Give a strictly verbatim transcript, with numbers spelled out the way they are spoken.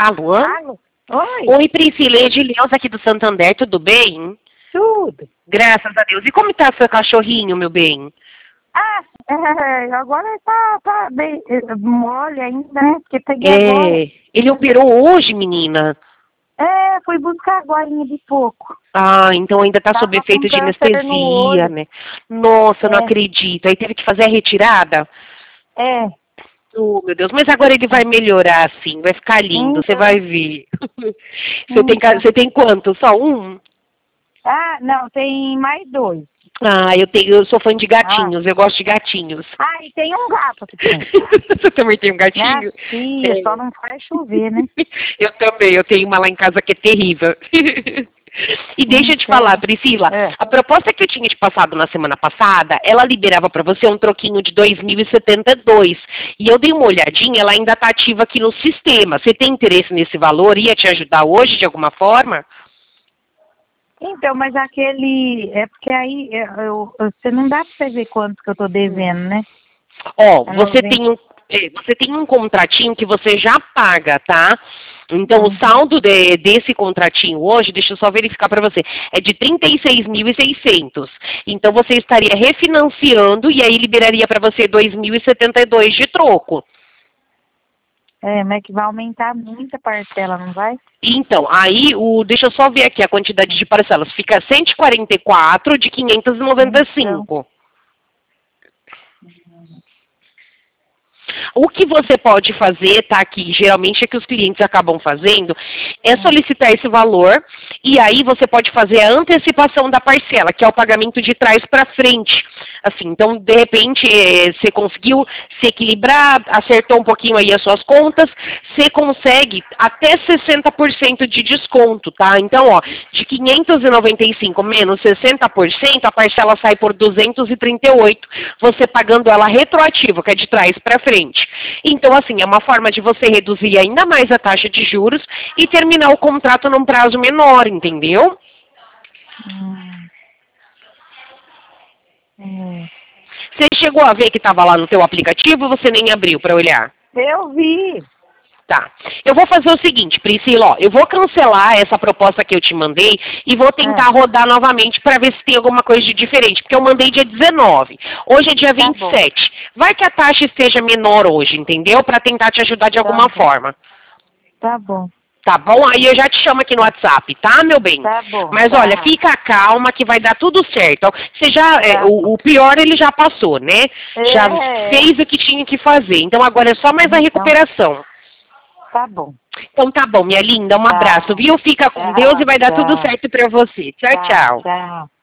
Alô? Alô? Oi? Oi, Priscila, é Edileuza aqui do Santander, tudo bem? Tudo. Graças a Deus. E como tá seu cachorrinho, meu bem? Ah, é, agora tá, tá bem é, mole ainda, né? Porque peguei agora. É, ele operou hoje, menina? É, fui buscar agora de pouco. Ah, então ainda tá sob Tava com efeito de câncer no anestesia, olho. né? Nossa, eu não É. acredito. Aí teve que fazer a retirada? É. Oh, meu Deus, mas agora ele vai melhorar, sim, vai ficar lindo, você Então, vai ver. Você tem, ca- então. você tem quanto? Só um? Ah, não, tem mais dois. Ah, eu tenho, eu sou fã de Ah, gatinhos, eu gosto de gatinhos. ah e tem um gato aqui também. Você também tem um Minha gatinho? filha, É. só não faz chover, né? Eu também, eu tenho uma lá em casa que é terrível. E deixa eu te falar, Então, Priscila, é. a proposta que eu tinha te passado na semana passada, ela liberava para você um troquinho de dois mil e setenta e dois. E eu dei uma olhadinha, ela ainda está ativa aqui no sistema. Você tem interesse nesse valor? Ia te ajudar hoje de alguma forma? Então, mas aquele. É porque aí é, eu, eu- você não dá pra você ver quanto que eu tô devendo, né? Ó, É você noventa. tem um, é, você tem um contratinho que você já paga, tá? Então, o Uhum. saldo de- desse contratinho hoje, deixa eu só verificar para você, é de trinta e seis mil e seiscentos. Então, você estaria refinanciando e aí liberaria para você dois mil e setenta e dois de troco. É, mas que vai aumentar muito a parcela, não vai? Então, aí, o, deixa eu só ver aqui a quantidade de parcelas. Fica cento e quarenta e quatro de quinhentos e noventa e Então. cinco. O que você pode fazer, tá aqui, geralmente é que os clientes acabam fazendo, é Hum. solicitar esse valor e aí você pode fazer a antecipação da parcela, que é o pagamento de trás para frente. Assim, então, de repente, eh, você conseguiu se equilibrar, acertou um pouquinho aí as suas contas, você consegue até sessenta por cento de desconto, tá? Então, ó, de quinhentos e noventa e cinco menos sessenta por cento, a parcela sai por duzentos e trinta e oito, você pagando ela retroativa, que é de trás para frente. Então, assim, é uma forma de você reduzir ainda mais a taxa de juros e terminar o contrato num prazo menor, entendeu? Hum. É. Você chegou a ver que estava lá no teu aplicativo ou você nem abriu para olhar? Eu vi. Tá. Eu vou fazer o seguinte, Priscila, ó, eu vou cancelar essa proposta que eu te mandei e vou tentar É. rodar novamente para ver se tem alguma coisa de diferente, porque eu mandei dia dezenove. Hoje é dia Tá vinte e bom. sete. Vai que a taxa esteja menor hoje, entendeu? Para tentar te ajudar de Tá alguma bom. forma. Tá bom. Tá bom? Aí eu já te chamo aqui no Tá, WhatsApp, tá, meu bem? tá bom. Mas olha, Tá. fica calma que vai dar tudo certo. Você já, é, Tá bom. o, o pior ele já passou, né? Já É. fez o que tinha que fazer. Então agora é só mais a Então, recuperação. tá bom. Então tá bom, minha linda, um abraço, Tá. viu? Fica com Deus e Tchau, vai dar tudo tchau. certo pra você. Tchau, Tá, tchau. tchau.